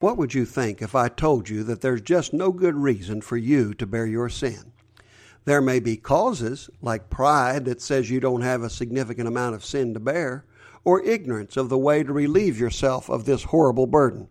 What would you think if I told you that there's just no good reason for you to bear your sin? There may be causes, like pride that says you don't have a significant amount of sin to bear, or ignorance of the way to relieve yourself of this horrible burden,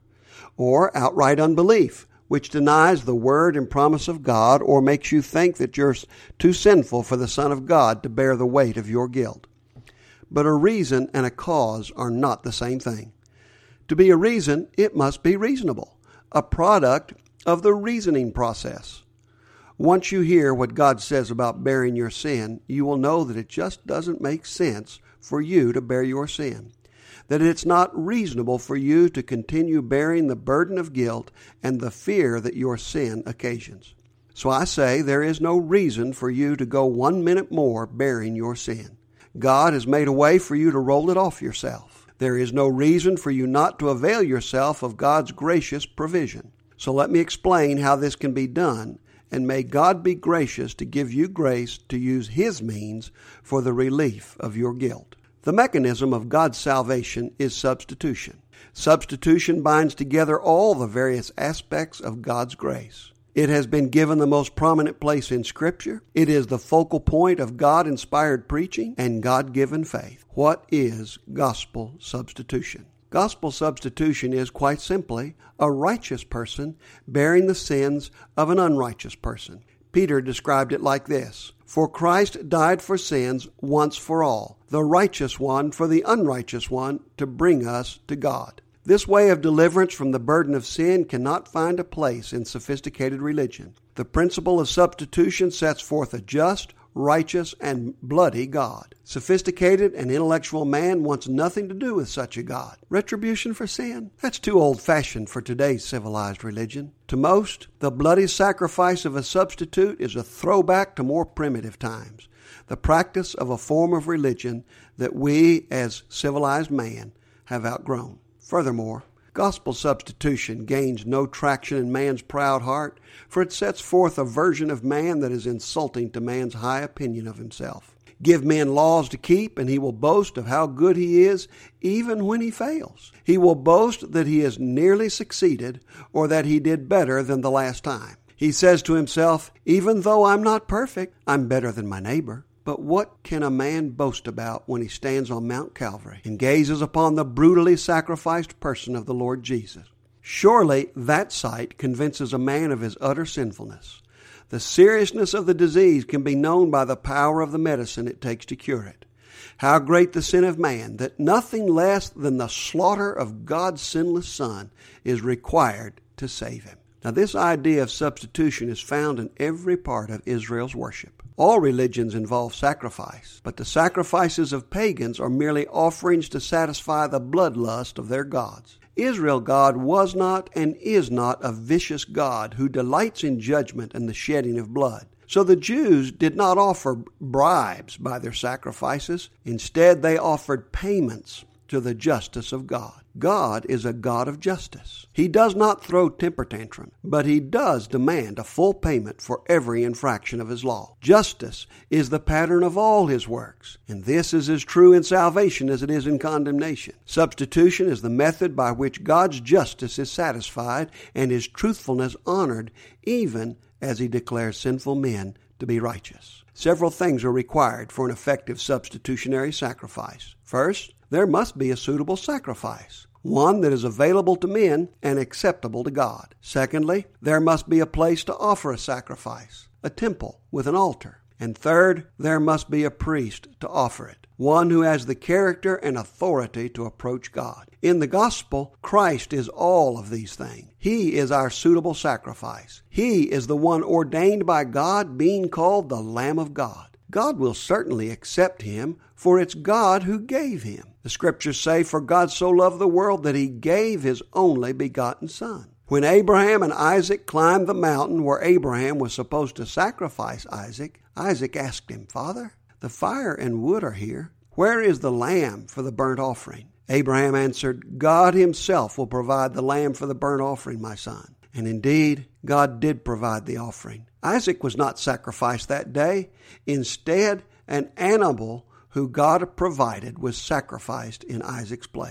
or outright unbelief, which denies the word and promise of God or makes you think that you're too sinful for the Son of God to bear the weight of your guilt. But a reason and a cause are not the same thing. To be a reason, it must be reasonable, a product of the reasoning process. Once you hear what God says about bearing your sin, you will know that it just doesn't make sense for you to bear your sin, that it's not reasonable for you to continue bearing the burden of guilt and the fear that your sin occasions. So I say there is no reason for you to go 1 minute more bearing your sin. God has made a way for you to roll it off yourself. There is no reason for you not to avail yourself of God's gracious provision. So let me explain how this can be done, and may God be gracious to give you grace to use His means for the relief of your guilt. The mechanism of God's salvation is substitution. Substitution binds together all the various aspects of God's grace. It has been given the most prominent place in Scripture. It is the focal point of God-inspired preaching and God-given faith. What is gospel substitution? Gospel substitution is quite simply a righteous person bearing the sins of an unrighteous person. Peter described it like this: "For Christ died for sins once for all, the righteous one for the unrighteous one, to bring us to God." This way of deliverance from the burden of sin cannot find a place in sophisticated religion. The principle of substitution sets forth a just, righteous, and bloody God. Sophisticated and intellectual man wants nothing to do with such a God. Retribution for sin? That's too old-fashioned for today's civilized religion. To most, the bloody sacrifice of a substitute is a throwback to more primitive times, the practice of a form of religion that we, as civilized man, have outgrown. Furthermore, gospel substitution gains no traction in man's proud heart, for it sets forth a version of man that is insulting to man's high opinion of himself. Give men laws to keep, and he will boast of how good he is even when he fails. He will boast that he has nearly succeeded or that he did better than the last time. He says to himself, "Even though I'm not perfect, I'm better than my neighbor." But what can a man boast about when he stands on Mount Calvary and gazes upon the brutally sacrificed person of the Lord Jesus? Surely that sight convinces a man of his utter sinfulness. The seriousness of the disease can be known by the power of the medicine it takes to cure it. How great the sin of man, that nothing less than the slaughter of God's sinless Son is required to save him. Now, this idea of substitution is found in every part of Israel's worship. All religions involve sacrifice, but the sacrifices of pagans are merely offerings to satisfy the bloodlust of their gods. Israel God was not and is not a vicious God who delights in judgment and the shedding of blood. So the Jews did not offer bribes by their sacrifices. Instead, they offered payments to the justice of God. God is a God of justice. He does not throw temper tantrums, but He does demand a full payment for every infraction of His law. Justice is the pattern of all His works, and this is as true in salvation as it is in condemnation. Substitution is the method by which God's justice is satisfied and His truthfulness honored, even as He declares sinful men to be righteous. Several things are required for an effective substitutionary sacrifice. First, there must be a suitable sacrifice, one that is available to men and acceptable to God. Secondly, there must be a place to offer a sacrifice, a temple with an altar. And third, there must be a priest to offer it, one who has the character and authority to approach God. In the gospel, Christ is all of these things. He is our suitable sacrifice. He is the one ordained by God, being called the Lamb of God. God will certainly accept Him, for it's God who gave Him. The Scriptures say, "For God so loved the world that He gave His only begotten Son." When Abraham and Isaac climbed the mountain where Abraham was supposed to sacrifice Isaac, Isaac asked him, "Father, the fire and wood are here. Where is the lamb for the burnt offering?" Abraham answered, "God Himself will provide the lamb for the burnt offering, my son." And indeed, God did provide the offering. Isaac was not sacrificed that day. Instead, an animal who God provided was sacrificed in Isaac's place.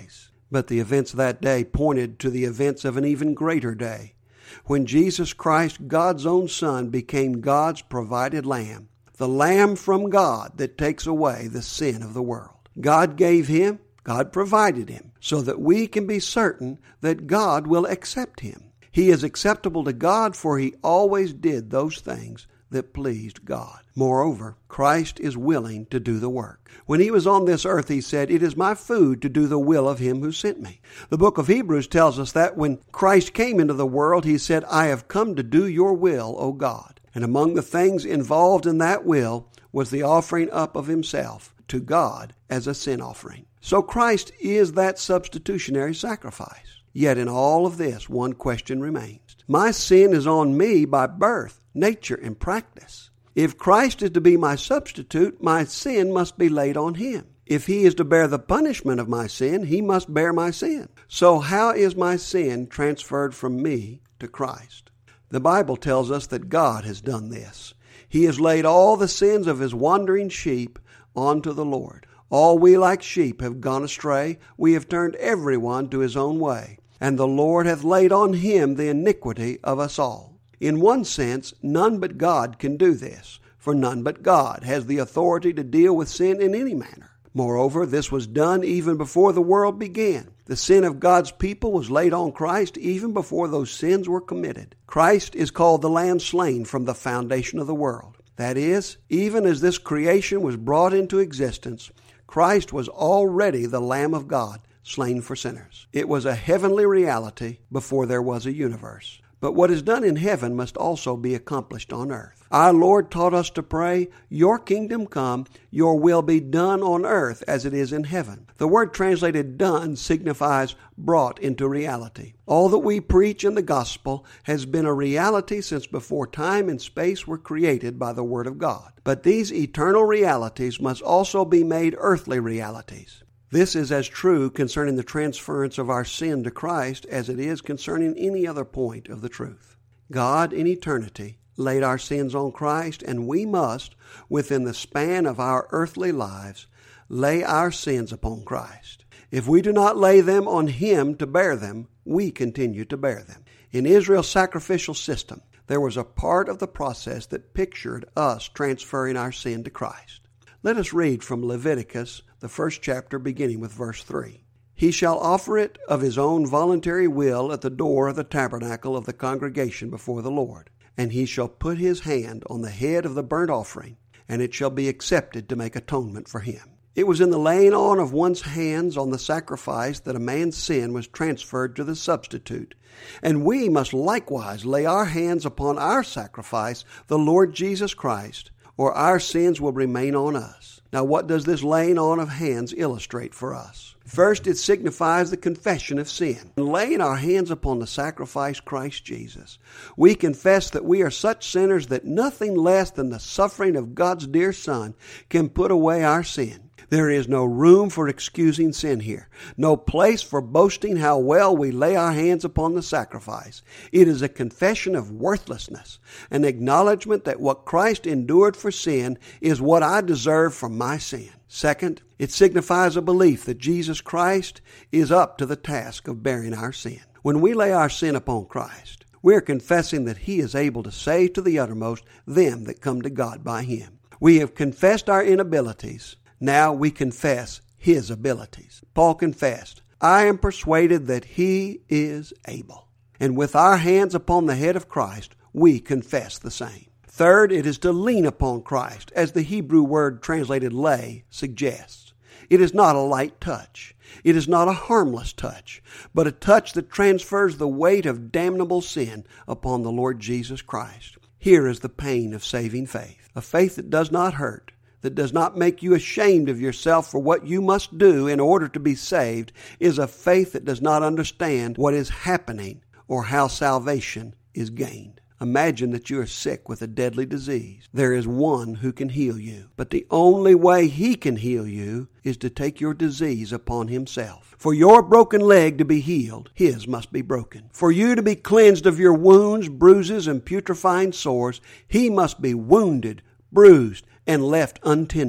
But the events of that day pointed to the events of an even greater day, when Jesus Christ, God's own Son, became God's provided Lamb, the Lamb from God that takes away the sin of the world. God gave him, God provided him, so that we can be certain that God will accept him. He is acceptable to God, for he always did those things that pleased God. Moreover, Christ is willing to do the work. When he was on this earth, he said, "It is my food to do the will of him who sent me." The book of Hebrews tells us that when Christ came into the world, he said, "I have come to do your will, O God." And among the things involved in that will was the offering up of himself to God as a sin offering. So Christ is that substitutionary sacrifice. Yet in all of this, one question remains. My sin is on me by birth, nature, and practice. If Christ is to be my substitute, my sin must be laid on him. If he is to bear the punishment of my sin, he must bear my sin. So how is my sin transferred from me to Christ? The Bible tells us that God has done this. He has laid all the sins of his wandering sheep onto the Lord. All we like sheep have gone astray. We have turned everyone to his own way. And the Lord hath laid on him the iniquity of us all. In one sense, none but God can do this, for none but God has the authority to deal with sin in any manner. Moreover, this was done even before the world began. The sin of God's people was laid on Christ even before those sins were committed. Christ is called the Lamb slain from the foundation of the world. That is, even as this creation was brought into existence, Christ was already the Lamb of God, slain for sinners. It was a heavenly reality before there was a universe. But what is done in heaven must also be accomplished on earth. Our Lord taught us to pray, "Your kingdom come, your will be done on earth as it is in heaven." The word translated "done" signifies brought into reality. All that we preach in the gospel has been a reality since before time and space were created by the Word of God. But these eternal realities must also be made earthly realities. This is as true concerning the transference of our sin to Christ as it is concerning any other point of the truth. God in eternity laid our sins on Christ, and we must, within the span of our earthly lives, lay our sins upon Christ. If we do not lay them on him to bear them, we continue to bear them. In Israel's sacrificial system, there was a part of the process that pictured us transferring our sin to Christ. Let us read from Leviticus, the 1st chapter, beginning with verse 3. "He shall offer it of his own voluntary will at the door of the tabernacle of the congregation before the Lord. And he shall put his hand on the head of the burnt offering, and it shall be accepted to make atonement for him." It was in the laying on of one's hands on the sacrifice that a man's sin was transferred to the substitute. And we must likewise lay our hands upon our sacrifice, the Lord Jesus Christ, or our sins will remain on us. Now, what does this laying on of hands illustrate for us? First, it signifies the confession of sin. In laying our hands upon the sacrifice, Christ Jesus, we confess that we are such sinners that nothing less than the suffering of God's dear Son can put away our sin. There is no room for excusing sin here, no place for boasting how well we lay our hands upon the sacrifice. It is a confession of worthlessness, an acknowledgement that what Christ endured for sin is what I deserve from my sin. Second, it signifies a belief that Jesus Christ is up to the task of bearing our sin. When we lay our sin upon Christ, we are confessing that he is able to save to the uttermost them that come to God by him. We have confessed our inabilities. Now we confess his abilities. Paul confessed, "I am persuaded that he is able." And with our hands upon the head of Christ, we confess the same. Third, it is to lean upon Christ, as the Hebrew word translated lay suggests. It is not a light touch. It is not a harmless touch, but a touch that transfers the weight of damnable sin upon the Lord Jesus Christ. Here is the pain of saving faith, a faith that does not hurt, that does not make you ashamed of yourself for what you must do in order to be saved, is a faith that does not understand what is happening or how salvation is gained. Imagine that you are sick with a deadly disease. There is one who can heal you, but the only way he can heal you is to take your disease upon himself. For your broken leg to be healed, his must be broken. For you to be cleansed of your wounds, bruises, and putrefying sores, he must be wounded, bruised, and left untended.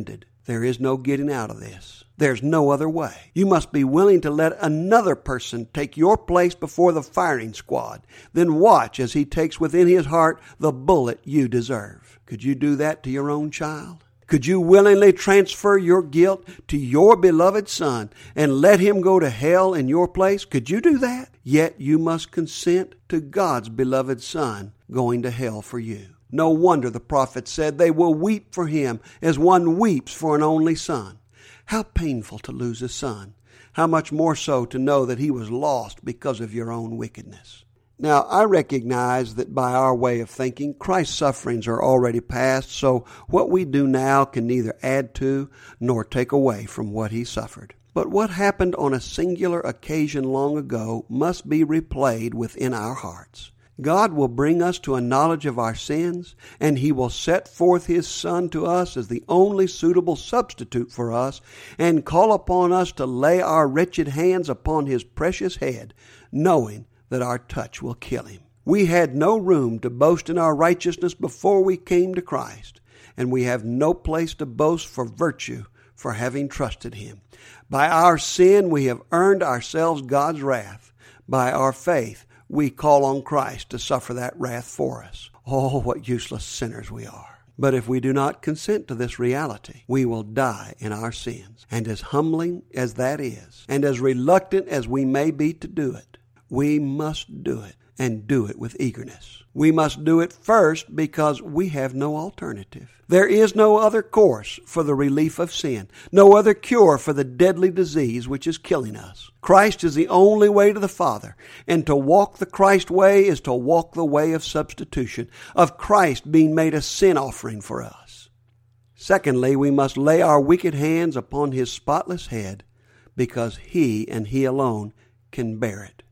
There is no getting out of this. There's no other way. You must be willing to let another person take your place before the firing squad. Then watch as he takes within his heart the bullet you deserve. Could you do that to your own child? Could you willingly transfer your guilt to your beloved son and let him go to hell in your place? Could you do that? Yet you must consent to God's beloved son going to hell for you. No wonder the prophet said they will weep for him as one weeps for an only son. How painful to lose a son. How much more so to know that he was lost because of your own wickedness. Now, I recognize that by our way of thinking, Christ's sufferings are already past, so what we do now can neither add to nor take away from what he suffered. But what happened on a singular occasion long ago must be replayed within our hearts. God will bring us to a knowledge of our sins, and he will set forth his Son to us as the only suitable substitute for us, and call upon us to lay our wretched hands upon his precious head, knowing that our touch will kill him. We had no room to boast in our righteousness before we came to Christ, and we have no place to boast for virtue for having trusted him. By our sin we have earned ourselves God's wrath. By our faith we call on Christ to suffer that wrath for us. Oh, what useless sinners we are. But if we do not consent to this reality, we will die in our sins. And as humbling as that is, and as reluctant as we may be to do it, we must do it, and do it with eagerness. We must do it first because we have no alternative. There is no other course for the relief of sin, no other cure for the deadly disease which is killing us. Christ is the only way to the Father, and to walk the Christ way is to walk the way of substitution, of Christ being made a sin offering for us. Secondly, we must lay our wicked hands upon his spotless head, because he and he alone can bear it.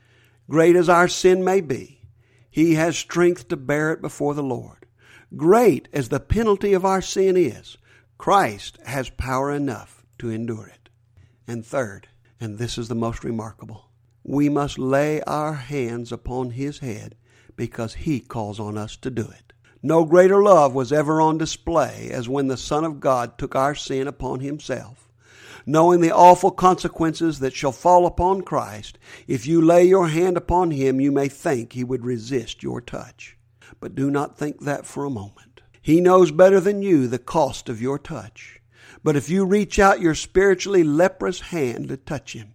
Great as our sin may be, he has strength to bear it before the Lord. Great as the penalty of our sin is, Christ has power enough to endure it. And third, and this is the most remarkable, we must lay our hands upon his head because he calls on us to do it. No greater love was ever on display as when the Son of God took our sin upon himself. Knowing the awful consequences that shall fall upon Christ, if you lay your hand upon him, you may think he would resist your touch. But do not think that for a moment. He knows better than you the cost of your touch. But if you reach out your spiritually leprous hand to touch him,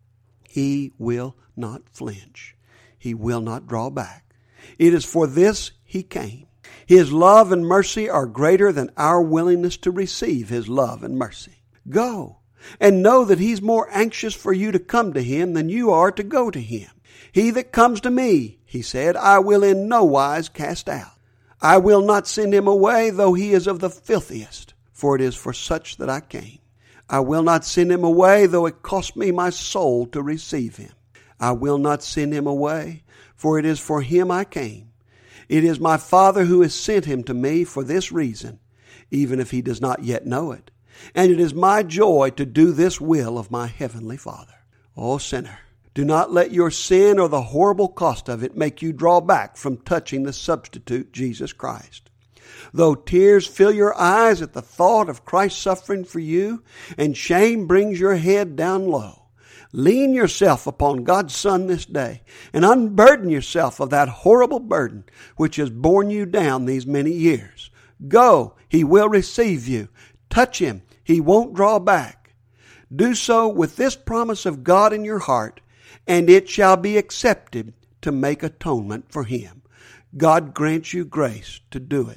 he will not flinch. He will not draw back. It is for this he came. His love and mercy are greater than our willingness to receive his love and mercy. Go. And know that he's more anxious for you to come to him than you are to go to him. He that comes to me, he said, I will in no wise cast out. I will not send him away, though he is of the filthiest, for it is for such that I came. I will not send him away, though it cost me my soul to receive him. I will not send him away, for it is for him I came. It is my Father who has sent him to me for this reason, even if he does not yet know it. And it is my joy to do this will of my heavenly Father. O sinner, do not let your sin or the horrible cost of it make you draw back from touching the substitute, Jesus Christ. Though tears fill your eyes at the thought of Christ's suffering for you, and shame brings your head down low, lean yourself upon God's Son this day, and unburden yourself of that horrible burden which has borne you down these many years. Go, he will receive you. Touch him. He won't draw back. Do so with this promise of God in your heart, and it shall be accepted to make atonement for him. God grants you grace to do it